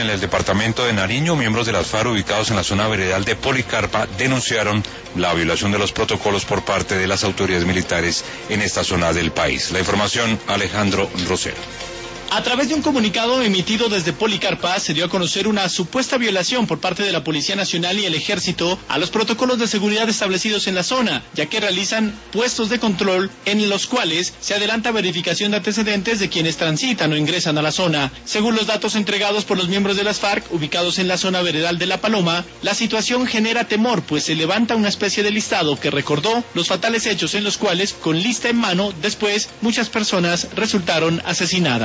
en el departamento de Nariño, miembros de las FARC ubicados en la zona veredal de Policarpa denunciaron la violación de los protocolos por parte de las autoridades militares en esta zona del país. La información, Alejandro Rosero. A través de un comunicado emitido desde Policarpa, se dio a conocer una supuesta violación por parte de la Policía Nacional y el Ejército a los protocolos de seguridad establecidos en la zona, ya que realizan puestos de control en los cuales se adelanta verificación de antecedentes de quienes transitan o ingresan a la zona. Según los datos entregados por los miembros de las FARC, ubicados en la zona veredal de La Paloma, la situación genera temor, pues se levanta una especie de listado que recordó los fatales hechos en los cuales, con lista en mano, después muchas personas resultaron asesinadas.